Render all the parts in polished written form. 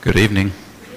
Good evening.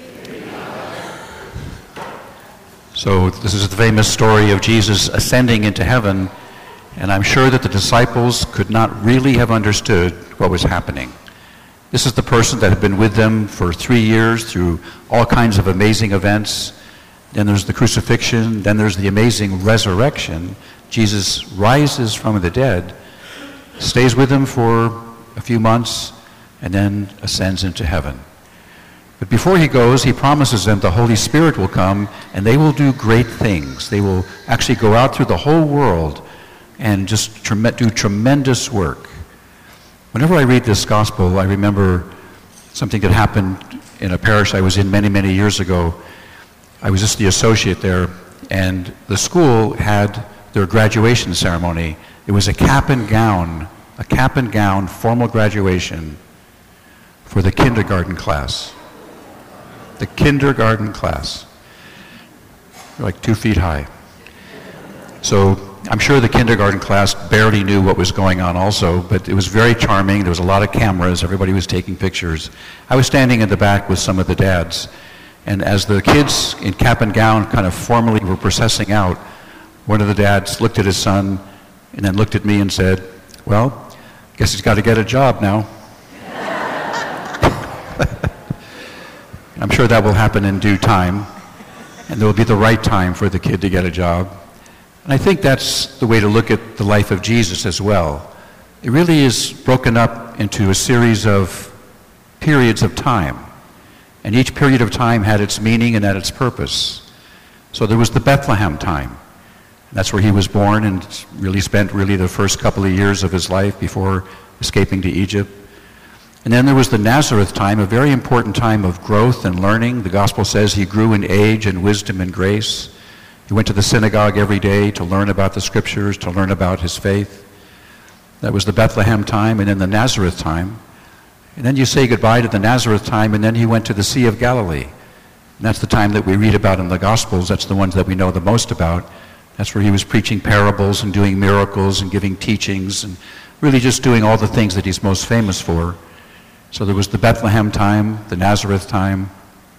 So this is the famous story of Jesus ascending into heaven, and I'm sure that the disciples could not really have understood what was happening. This is the person that had been with them for 3 years through all kinds of amazing events. Then there's the crucifixion, then there's the amazing resurrection. Jesus rises from the dead, stays with them for a few months, and then ascends into heaven. But before he goes, he promises them the Holy Spirit will come and they will do great things. They will actually go out through the whole world and just do tremendous work. Whenever I read this gospel, I remember something that happened in a parish I was in many, many years ago. I was just the associate there, and the school had their graduation ceremony. It was a cap and gown formal graduation for the kindergarten class. The kindergarten class. They're like 2 feet high. So I'm sure the kindergarten class barely knew what was going on also, but it was very charming. There was a lot of cameras. Everybody was taking pictures. I was standing in the back with some of the dads, and as the kids in cap and gown kind of formally were processing out, one of the dads looked at his son and then looked at me and said, "Well, guess he's got to get a job now." I'm sure that will happen in due time, and there will be the right time for the kid to get a job. And I think that's the way to look at the life of Jesus as well. It really is broken up into a series of periods of time, and each period of time had its meaning and had its purpose. So there was the Bethlehem time. That's where he was born and really spent the first couple of years of his life before escaping to Egypt. And then there was the Nazareth time, a very important time of growth and learning. The gospel says he grew in age and wisdom and grace. He went to the synagogue every day to learn about the scriptures, to learn about his faith. That was the Bethlehem time, and then the Nazareth time. And then you say goodbye to the Nazareth time, and then he went to the Sea of Galilee. And that's the time that we read about in the Gospels. That's the ones that we know the most about. That's where he was preaching parables and doing miracles and giving teachings and really just doing all the things that he's most famous for. So there was the Bethlehem time, the Nazareth time,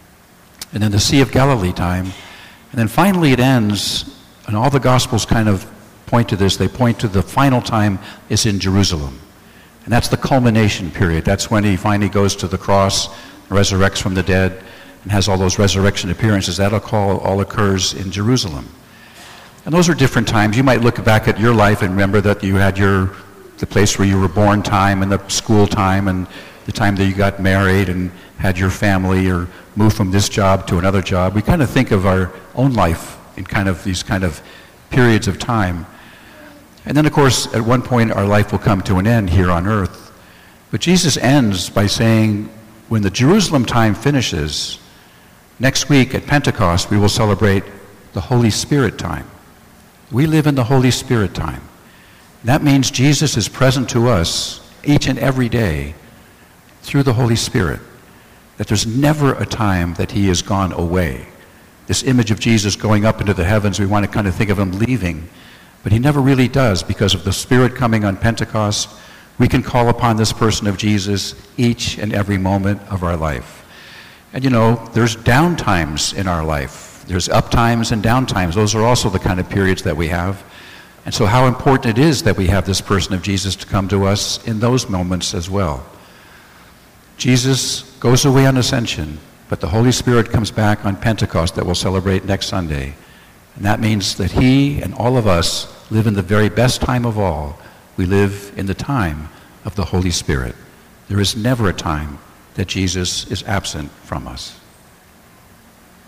and then the Sea of Galilee time. And then finally it ends, and all the Gospels kind of point to this. They point to the final time is in Jerusalem. And that's the culmination period. That's when he finally goes to the cross, resurrects from the dead, and has all those resurrection appearances. That all occurs in Jerusalem. And those are different times. You might look back at your life and remember that you had the place where you were born time and the school time and the time that you got married and had your family or moved from this job to another job. We kind of think of our own life in kind of these kind of periods of time. And then, of course, at one point our life will come to an end here on earth. But Jesus ends by saying, when the Jerusalem time finishes, next week at Pentecost we will celebrate the Holy Spirit time. We live in the Holy Spirit time. That means Jesus is present to us each and every day through the Holy Spirit, that there's never a time that he has gone away. This image of Jesus going up into the heavens, we want to kind of think of him leaving, but he never really does because of the Spirit coming on Pentecost. We can call upon this person of Jesus each and every moment of our life. And there's down times in our life. There's up times and down times. Those are also the kind of periods that we have. And so how important it is that we have this person of Jesus to come to us in those moments as well. Jesus goes away on ascension, but the Holy Spirit comes back on Pentecost that we'll celebrate next Sunday. And that means that he and all of us live in the very best time of all. We live in the time of the Holy Spirit. There is never a time that Jesus is absent from us.